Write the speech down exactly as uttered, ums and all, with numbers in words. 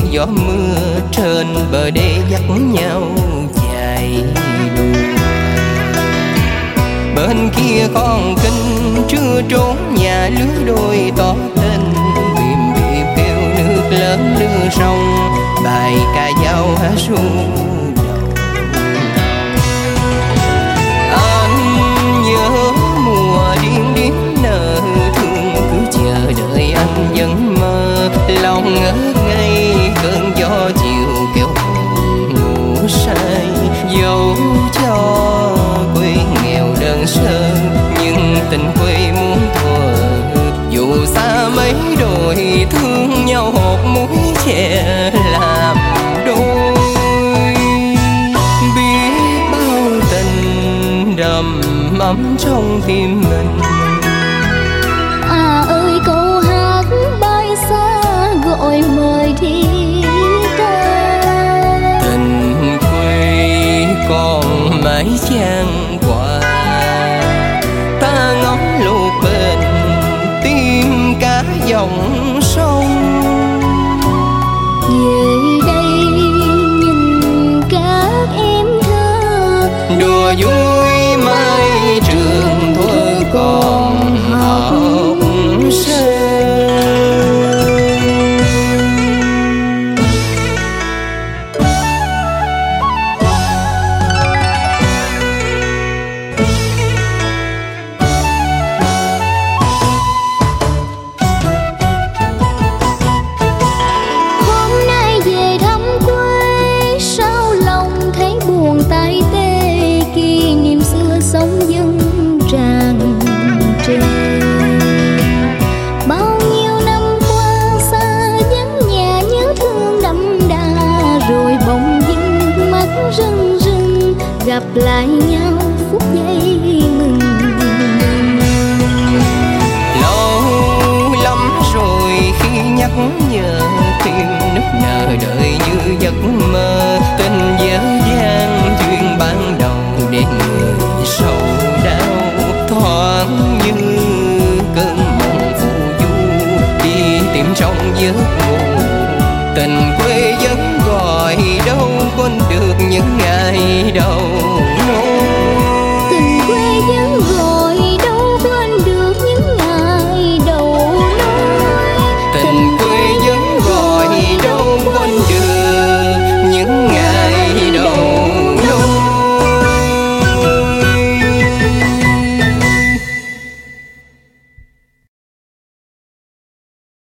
gió mưa trên bờ đê dắt nhau chạy đua. Bên kia con kênh chưa trốn nhà lứa đôi tỏ tình, bìm bịp kêu nước lớn đưa sông, bài ca dao hát ru đầu. Anh nhớ mùa điên điên nở thương, cứ chờ đợi anh vẫn mơ, lòng ngỡ ngây cơn gió chiều kéo hồn ngủ say. Dẫu cho quê nghèo đơn sơ nhưng tình quê muốn thuở, dù xa mấy đồi thương nhau hột muối chè làm đôi. Biết bao tình đầm ấm trong tim mình. À ơi câu hát bay xa gọi mời đi ta, Tình quê còn mãi chan hòa, ta ngóng luộc bên tim cả dòng sông. về đây nhìn các em thơ Đùa vui mai trường thuở còn học sinh. hôm nay về thăm quê, sao lòng thấy buồn tay tê, kỷ niệm xưa sống dâng tràn trề. Bao nhiêu năm qua xa vắng nhà, nhớ thương đậm đà, rồi bỗng dưng mắt rưng rưng gặp lại nhau phút giây mừng. Lâu lắm rồi khi nhắc nhớ, tim nức nở đợi như giấc mơ, tình dở dang duyên ban đầu để người sầu đau, thoáng như cơn mộng phù du đi tìm trong giấc ngủ. Tình quê vẫn gọi đâu quên được những ngày đầu nỗi